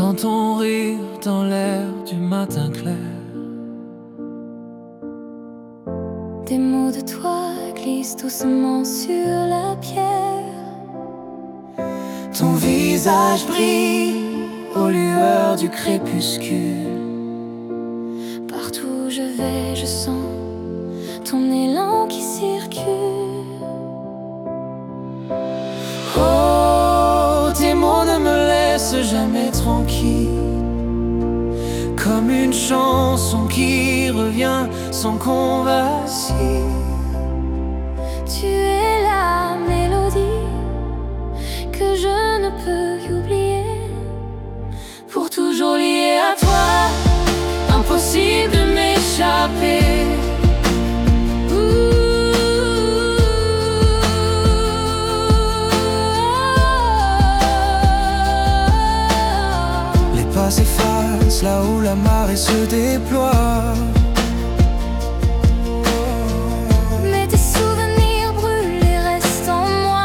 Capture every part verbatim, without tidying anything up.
J'entends ton rire dans l'air du matin clair. Des mots de toi glissent doucement sur la pierre. Ton visage brille aux lueurs du crépuscule. Partout où je vais, je sens ton élan qui circule. Oh, tes mots ne me laissent jamais tranquille, comme une chanson qui revient sans qu'on vacille. Tu es la mélodie que je ne peux oublier, pour toujours lié à toi, impossible de m'échapper. Les pas s'effacent là où la marée se déploie. mais tes souvenirs brûlés restent en moi.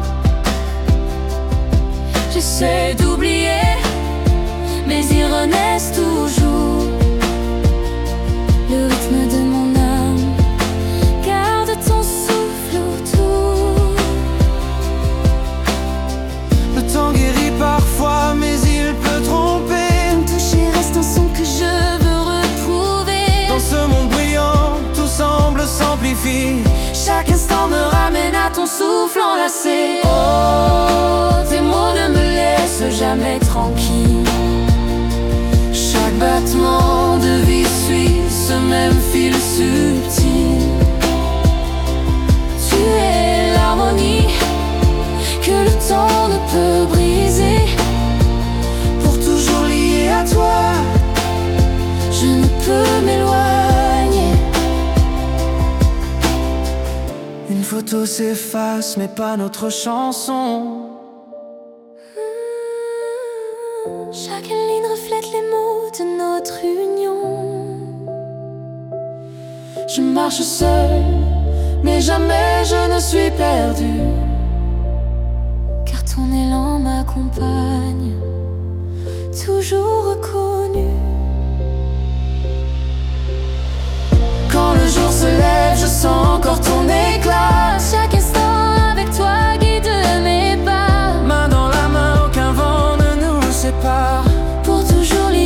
J'essaie d'oublier, mais ils renaissent toujours. Le rythme de mon âme garde ton souffle autour. Le temps guérit parfois, mais il peut tromper. Ton toucher reste un son que je veux retrouver. Dans ce monde bruyant, tout semble s'amplifier. Chaque instant me ramène à ton souffle enlacé. Oh, tes mots ne me laissent jamais tranquille. Chaque battement de vie suit ce même fil subtil. Tu es l'harmonie que le temps ne peut briser. Pour toujours lié à toi, Je ne peux m'éloigner. une photo s'efface, mais pas notre chanson. Chaque ligne reflète les mots de notre union. Je marche seul, mais jamais je ne suis perdu. Car ton élan m'accompagne, toujours reconnu. Quand le jour se lève, je sens encore ton éclat. Chaque instant avec toi guide mes pas. Main dans la main, aucun vent ne nous sépare. Pour toujours lié